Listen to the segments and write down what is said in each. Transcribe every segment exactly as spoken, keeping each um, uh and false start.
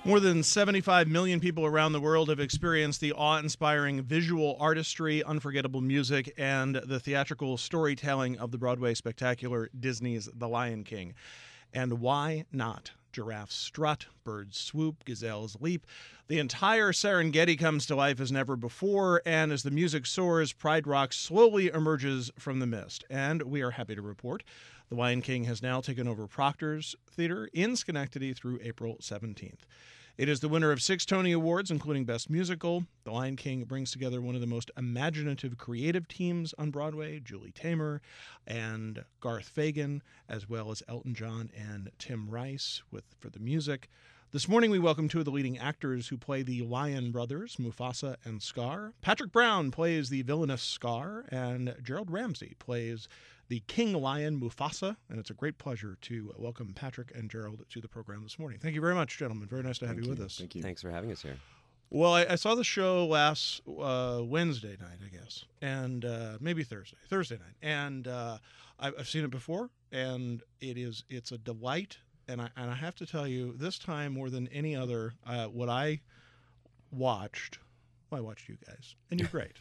More than seventy-five million people around the world have experienced the awe-inspiring visual artistry, unforgettable music, and the theatrical storytelling of the Broadway spectacular Disney's The Lion King. And why not? Giraffes strut, birds swoop, gazelles leap. The entire Serengeti comes to life as never before, and as the music soars, Pride Rock slowly emerges from the mist. And we are happy to report The Lion King has now taken over Proctor's Theater in Schenectady through April seventeenth. It is the winner of six Tony Awards, including Best Musical. The Lion King brings together one of the most imaginative creative teams on Broadway, Julie Taymor and Garth Fagan, as well as Elton John and Tim Rice with for the music. This morning we welcome two of the leading actors who play the Lion brothers, Mufasa and Scar. Patrick Brown plays the villainous Scar, and Gerald Ramsey plays the King Lion, Mufasa, and it's a great pleasure to welcome Patrick and Gerald to the program this morning. Thank you very much, gentlemen. Very nice to have Thank you, you with us. Thank you. Thanks for having us here. Well, I, I saw the show last uh, Wednesday night, I guess, and uh, maybe Thursday, Thursday night, and uh, I've, I've seen it before, and it is it's a delight. And I and I have to tell you, this time more than any other, uh, what I watched, well, I watched you guys, and you're great,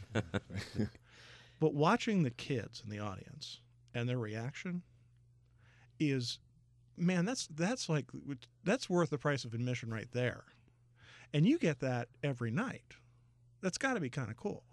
but watching the kids in the audience and their reaction is, man, that's that's like that's worth the price of admission right there. And you get that every night. That's got to be kind of cool,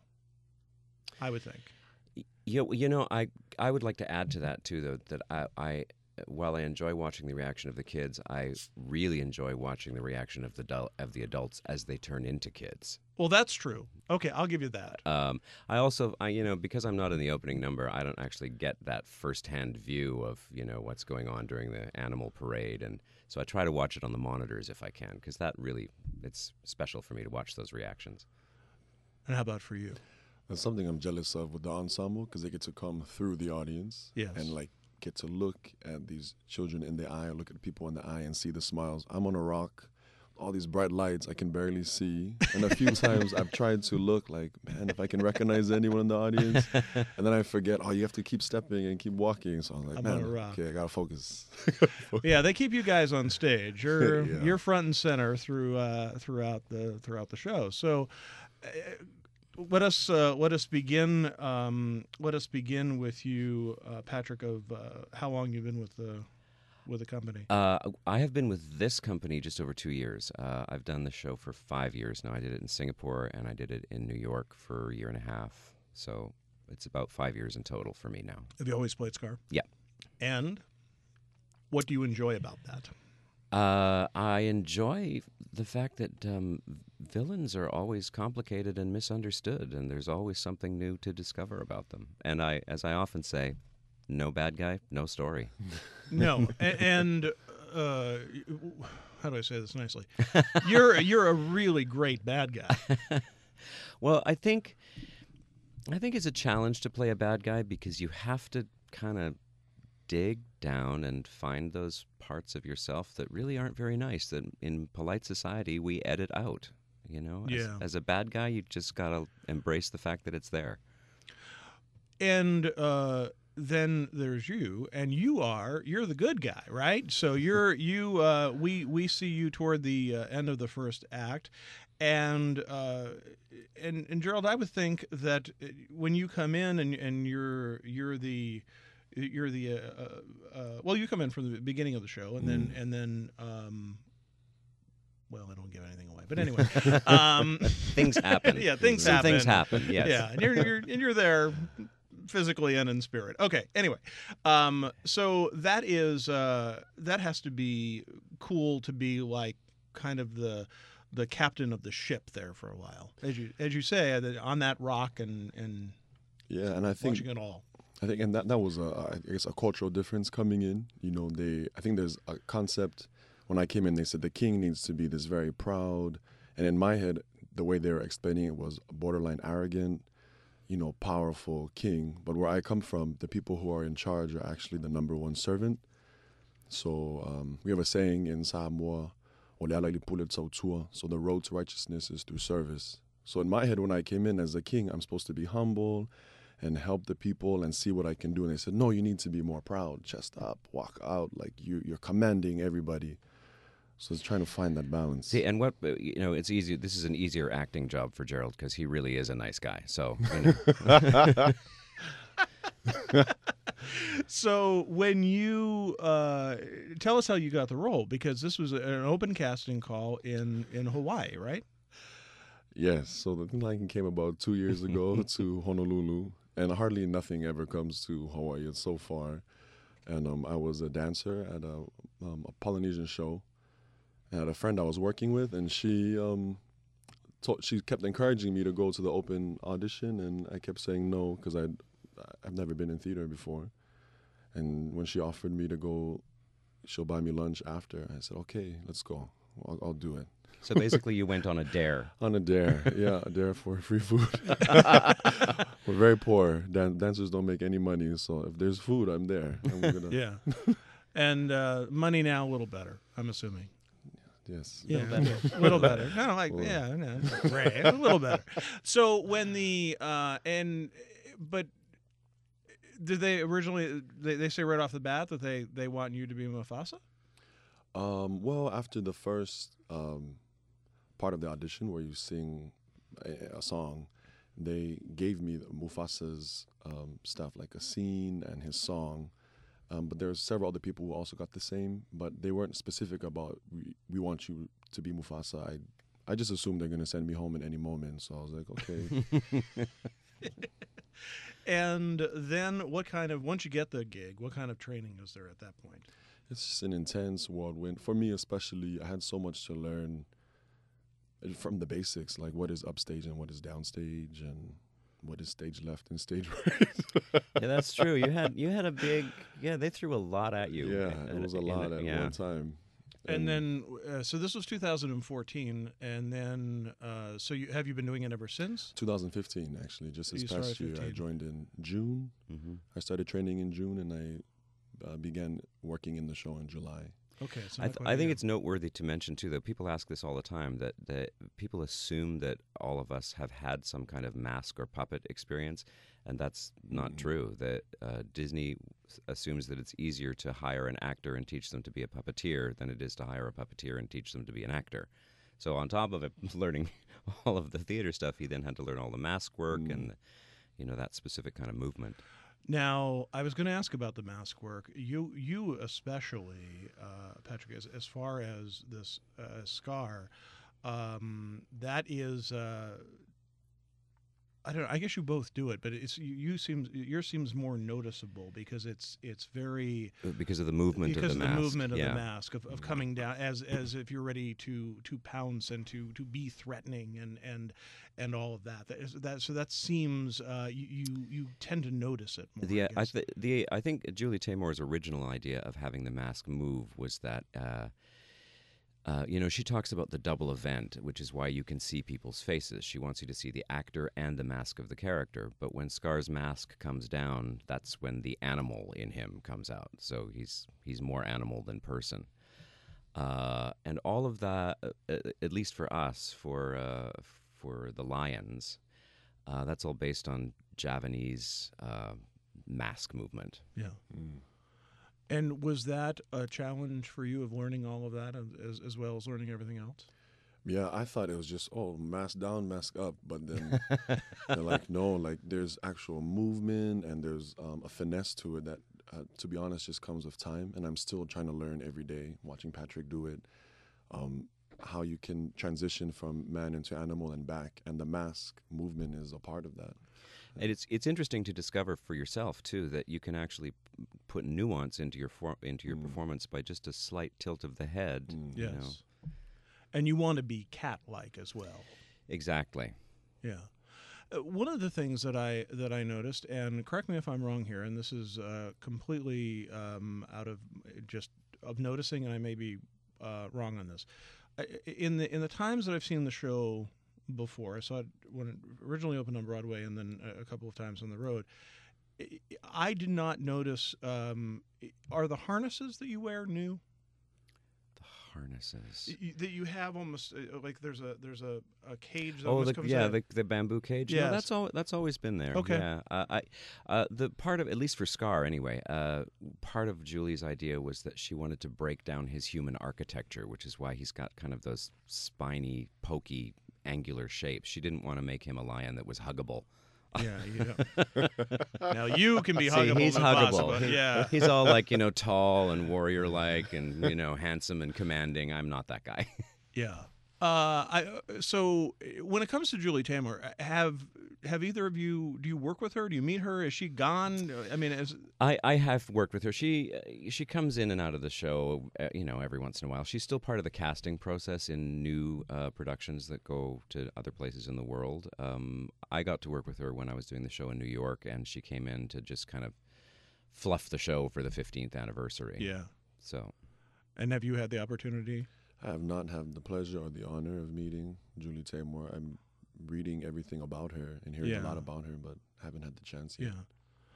I would think. You, you know, I I would like to add to that too, though, that I, I while I enjoy watching the reaction of the kids, I really enjoy watching the reaction of the adult, of the adults as they turn into kids. Well, that's true. Okay, I'll give you that. Um, I also, I you know, because I'm not in the opening number, I don't actually get that firsthand view of you know what's going on during the animal parade, and so I try to watch it on the monitors if I can, because that really it's special for me to watch those reactions. And how about for you? That's something I'm jealous of with the ensemble, because they get to come through the audience Yes. and like get to look at these children in the eye, or look at people in the eye and see the smiles. I'm on a rock, all these bright lights I can barely see, and a few times I've tried to look like, man, if I can recognize anyone in the audience, and then I forget, oh, you have to keep stepping and keep walking. So I'm like, I'm man, on a rock. okay, I gotta focus. Yeah, they keep you guys on stage. You're Yeah. you're front and center through uh, throughout the throughout the show. So. Uh, Let us uh, let us begin. Um, let us begin with you, uh, Patrick. Of uh, how long you've been with the with the company? Uh, I have been with this company just over two years. Uh, I've done the show for five years now. I did it in Singapore and I did it in New York for a year and a half. So it's about five years in total for me now. Have you always played Scar? Yeah. And what do you enjoy about that? Uh, I enjoy the fact that um, villains are always complicated and misunderstood, and there's always something new to discover about them. And I, as I often say, no bad guy, no story. No, a- and uh, how do I say this nicely? You're you're a really great bad guy. Well, I think I think it's a challenge to play a bad guy because you have to kind of dig down and find those parts of yourself that really aren't very nice, that in polite society we edit out. You know, as, Yeah. as a bad guy, you just gotta embrace the fact that it's there. And uh, then there's you, and you are you're the good guy, right? So you're you. Uh, we we see you toward the uh, end of the first act, and uh, and and Gerald, I would think that when you come in and and you're you're the you're the uh, uh, uh, well, you come in from the beginning of the show, and then and then. Um, Well, I don't give anything away, but anyway, um, Things happen. Yeah, things Some happen. things happen. Yes. Yeah, and you're, you're and you're there physically and in spirit. Okay. Anyway, um, so that is uh, that has to be cool to be like kind of the the captain of the ship there for a while, as you as you say, uh, on that rock and and Yeah, and I think watching it all. I think, and that that was a, I guess a cultural difference coming in. You know, they I think there's a concept. When I came in, they said the king needs to be this very proud, and in my head, the way they were explaining it was borderline arrogant, you know, powerful king. But where I come from, the people who are in charge are actually the number one servant. So um, we have a saying in Samoa, so the road to righteousness is through service. So in my head, when I came in as a king, I'm supposed to be humble and help the people and see what I can do. And they said, no, you need to be more proud, chest up, walk out, like you, you're commanding everybody. So it's trying to find that balance. See, and what uh, you know, it's easy. This is an easier acting job for Gerald because he really is a nice guy. So, you know. So when you uh, tell us how you got the role, because this was an open casting call in in Hawaii, right? Yes. So the Lion King came about two years ago to Honolulu, and hardly nothing ever comes to Hawaii. It's so far. And um, I was a dancer at a, um, a Polynesian show. I had a friend I was working with, and she um, told, she kept encouraging me to go to the open audition, and I kept saying no because I'd I've never been in theater before. And when she offered me to go, she'll buy me lunch after. I said, okay, let's go. I'll, I'll do it. So basically, you went on a dare. On a dare, yeah, a dare for free food. We're very poor. Dan- dancers don't make any money, so if there's food, I'm there. And we're gonna, Yeah. And uh, money now a little better, I'm assuming. yes. Yeah, a little better. Kind of like, Well. yeah, no, right, a little better. So when the uh, and but did they originally they, they say right off the bat that they they want you to be Mufasa? Um, well, after the first um, part of the audition where you sing a, a song, they gave me Mufasa's um, stuff, like a scene and his song. Um, but there were several other people who also got the same, but they weren't specific about, we, we want you to be Mufasa. I I just assumed they're going to send me home at any moment, so I was like, okay. And then what kind of, once you get the gig, what kind of training is there at that point? It's just an intense whirlwind. For me especially, I had so much to learn from the basics, like what is upstage and what is downstage and what is stage left and stage right. Yeah, that's true. You had you had a big yeah. They threw a lot at you. Yeah, in- it was a in- lot at yeah. one time. And then, uh, so this was two thousand fourteen, and then, uh, so you have you been doing it ever since? twenty fifteen, actually, just this You started past year. I fifteen. joined in June. hmm I started training in June, and I uh, began working in the show in July. Okay, so I, not th- quite I a think year. it's noteworthy to mention too that people ask this all the time that that people assume that all of us have had some kind of mask or puppet experience, and that's not Mhm. true. That uh, Disney s- assumes that it's easier to hire an actor and teach them to be a puppeteer than it is to hire a puppeteer and teach them to be an actor. So on top of it, learning all of the theater stuff, he then had to learn all the mask work Mm. and you know that specific kind of movement. Now, I was going to ask about the mask work. You, you especially, uh, Patrick, as, as far as this uh, scar, um, that is. Uh, I don't know. I guess you both do it, but it's you, you seems yours seems more noticeable because it's it's very Uh, Because of the movement because of the of the mask. movement of yeah. the mask of, of coming down as as if you're ready to to pounce and to to be threatening and and and all of that. That, is, that so that seems uh, you, you you tend to notice it more. The, I uh, I, guess. th- the I think Julie Taymor's original idea of having the mask move was that, uh, uh, you know, she talks about the double event, which is why you can see people's faces. She wants you to see the actor and the mask of the character. But when Scar's mask comes down, that's when the animal in him comes out. So he's he's more animal than person. Uh, and all of that, uh, uh, at least for us, for uh, for the lions, uh, that's all based on Javanese uh, mask movement. Yeah. Mm. And was that a challenge for you of learning all of that as, as well as learning everything else? Yeah, I thought it was just, oh, mask down, mask up. But then they're like, no, like there's actual movement and there's um, a finesse to it that, uh, to be honest, just comes with time. And I'm still trying to learn every day, watching Patrick do it, um, how you can transition from man into animal and back. And the mask movement is a part of that. And it's it's interesting to discover for yourself too that you can actually p- put nuance into your for, into your Mm. performance by just a slight tilt of the head. Mm. you Yes. know. And you want to be cat-like as well. Exactly. Yeah. Uh, one of the things that I that I noticed, and correct me if I'm wrong here, and this is uh, completely um, out of just of noticing, and I may be uh, wrong on this. I, in the in the times that I've seen the show before, I saw it when it originally opened on Broadway, and then a, a couple of times on the road. I- I did not notice. Um, are the harnesses that you wear new? The harnesses? Y- that you have almost uh, like there's a there's a, a cage that Oh, almost the, comes yeah, out. the the bamboo cage. No, Yes. that's all. That's always been there. Okay. Yeah, uh, I, uh, the part of at least for Scar anyway. Uh, part of Julie's idea was that she wanted to break down his human architecture, which is why he's got kind of those spiny, pokey, angular shapes. She didn't want to make him a lion that was huggable. Yeah, you know. Now you can be See, huggable. he's if huggable. possible. He- Yeah. He's all like, you know, tall and warrior-like and, you know, handsome and commanding. I'm not that guy. Yeah. Uh, I so uh, when it comes to Julie Taymor, have have either of you do you work with her? Do you meet her? Is she gone? I mean, is I, I have worked with her. She uh, she comes in and out of the show, uh, you know, every once in a while. She's still part of the casting process in new uh, productions that go to other places in the world. Um, I got to work with her when I was doing the show in New York, and she came in to just kind of fluff the show for the fifteenth anniversary. yeah. So And have you had the opportunity? I have not had the pleasure or the honor of meeting Julie Taymor. I'm reading everything about her and hearing Yeah. a lot about her, but haven't had the chance yet. Yeah.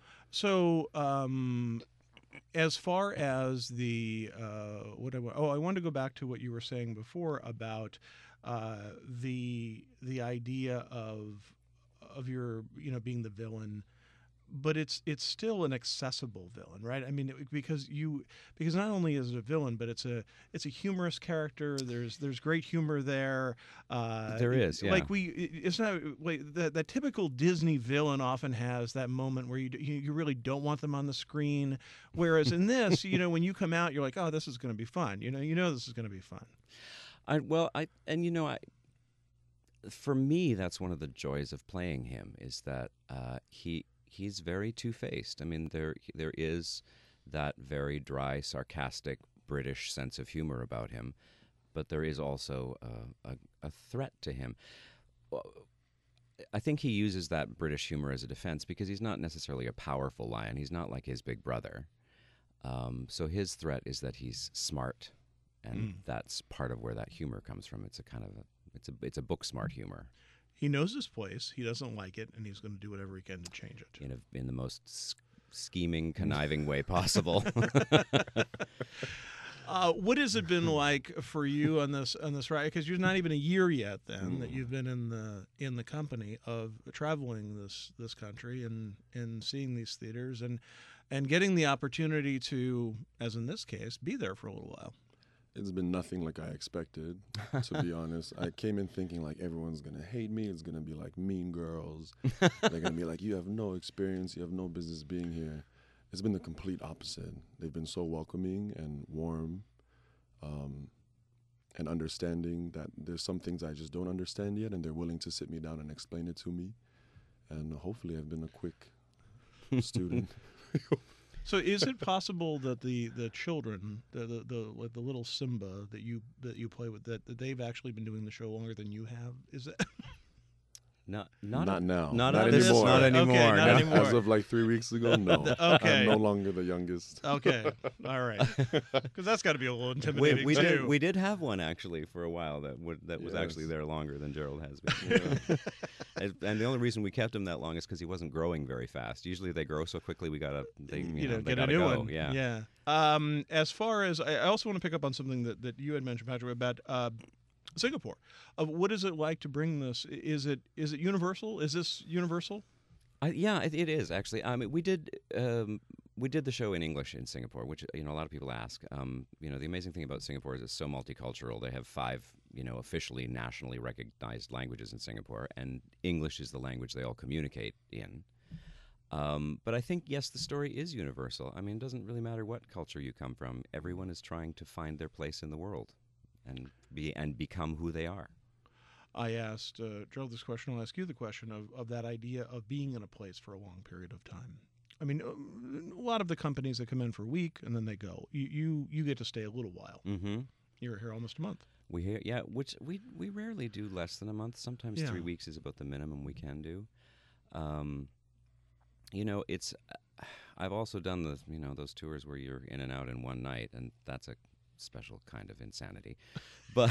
So, um, as far as the uh, what I wa- oh, I wanted to go back to what you were saying before about uh, the the idea of of your you know being the villain, but it's it's still an accessible villain, right? I mean, it- because you because not only is it a villain, but it's a it's a humorous character. There's there's great humor there. Uh, There is, yeah. Like we, it- it's not like the the typical Disney villain often has that moment where you d- you, you really don't want them on the screen. Whereas in this, you know, when you come out, you're like, oh, this is going to be fun. You know, you know, this is going to be fun. I well I and you know I for me that's one of the joys of playing him is that uh, he he's very two-faced. I mean there there is that very dry, sarcastic British sense of humor about him, but there is also a, a, a threat to him. Well, I think he uses that British humor as a defense because he's not necessarily a powerful lion. He's not like his big brother. Um, so his threat is that he's smart, and Mm. that's part of where that humor comes from. It's a kind of a, it's a it's a book smart humor He knows his place. He doesn't like it, and he's going to do whatever he can to change it. in a, in the most s- scheming, conniving way possible. Uh, what has it been like for you on this on this ride? Because you're not even a year yet, then that you've been in the in the company of traveling this this country and and seeing these theaters and and getting the opportunity to, as in this case, be there for a little while. It's been nothing like I expected, to be honest. I came in thinking like everyone's going to hate me. It's going to be like Mean Girls. They're going to be like, you have no experience. You have no business being here. It's been the complete opposite. They've been so welcoming and warm um, and understanding that there's some things I just don't understand yet, and they're willing to sit me down and explain it to me. And hopefully I've been a quick student. So, is it possible that the, the children, the the, the like the little Simba that you that you play with, that, that they've actually been doing the show longer than you have? Is that not not, Not a- now. Not, Not at this- anymore. Not Okay, anymore. not no. anymore. As of like three weeks ago, no. Okay. I'm no longer the youngest. okay? All right, because that's got to be a little We, intimidating we too. did we did have one actually for a while that would, that was actually Yes. there longer than Gerald has been. Yeah. and, and the only reason we kept him that long is because he wasn't growing very fast. Usually they grow so quickly we gotta they you, you know, they get a gotta new go. one. Yeah. yeah. Um, as far as I I also want to pick up on something that, that you had mentioned, Patrick, about uh, Singapore. Of what is it like to bring this? Is it is it universal? Is this universal? I, yeah, it, it is actually. I mean, we did um, we did the show in English in Singapore, which you know a lot of people ask. Um, you know, the amazing thing about Singapore is it's so multicultural. They have five you know officially nationally recognized languages in Singapore, and English is the language they all communicate in. Um, but I think yes, the story is universal. I mean, it doesn't really matter what culture you come from. Everyone is trying to find their place in the world, and be and become who they are. I asked uh, Gerald this question. I'll ask you the question of, of that idea of being in a place for a long period of time. I mean, uh, a lot of the companies that come in for a week and then they go. You you, you get to stay a little while. Mm-hmm. You're here almost a month. We hear, yeah, which we we rarely do less than a month. Sometimes Yeah. three weeks is about the minimum we can do. Um, you know, it's. I've also done the you know those tours where you're in and out in one night, and that's a special kind of insanity. But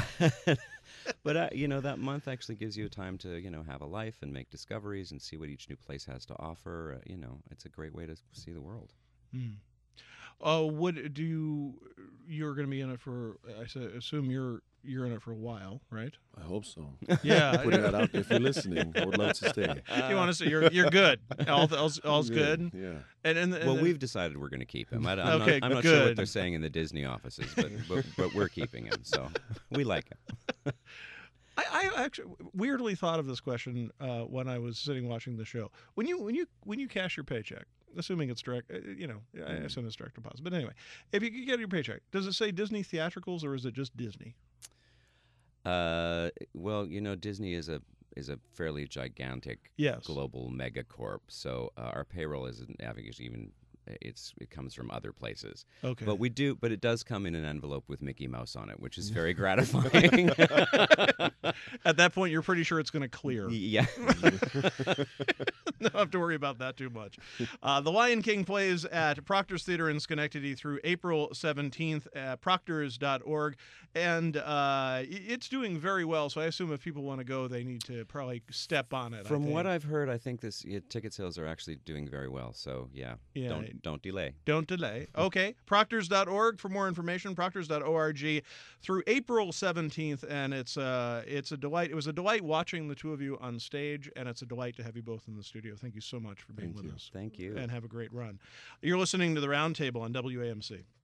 but uh, you know that month actually gives you time to you know have a life and make discoveries and see what each new place has to offer. Uh, you know, it's a great way to see the world. Hmm. Uh, what do you you're going to be in it for. I s- assume you're you're in it for a while, right? I hope so. Yeah. Putting that out there. If you're listening, I would love to stay. you want to say you're you're good. All, all's, all's good. Yeah. And, and, and Well, then- we've decided we're going to keep him. I, I'm Okay, not, I'm not sure good. what they're saying in the Disney offices, but, but but we're keeping him. So we like him. I, I actually weirdly thought of this question uh, when I was sitting watching the show. When you when you when you cash your paycheck, assuming it's direct, uh, you know, I assume it's direct deposit. But anyway, if you could get your paycheck, does it say Disney Theatricals or is it just Disney? Uh, well, you know, Disney is a is a fairly gigantic Yes. global megacorp. So uh, our payroll isn't having even. It's it comes from other places. Okay. But we do, but it does come in an envelope with Mickey Mouse on it, which is very gratifying. At that point, you're pretty sure it's going to clear. Yeah. Don't have to worry about that too much. Uh, the Lion King plays at Proctor's Theater in Schenectady through April seventeenth at proctors dot org. And uh, it's doing very well, so I assume if people want to go, they need to probably step on it. From I what think. I've heard, I think this yeah, ticket sales are actually doing very well. So yeah, Yeah. don't don't delay. Don't delay. Okay. proctors dot org for more information. proctors dot org through April seventeenth. And it's uh, it's a delight. It was a delight watching the two of you on stage, and it's a delight to have you both in the studio. Thank you so much for being Thank with you. us. Thank you. And have a great run. You're listening to the Roundtable on W A M C.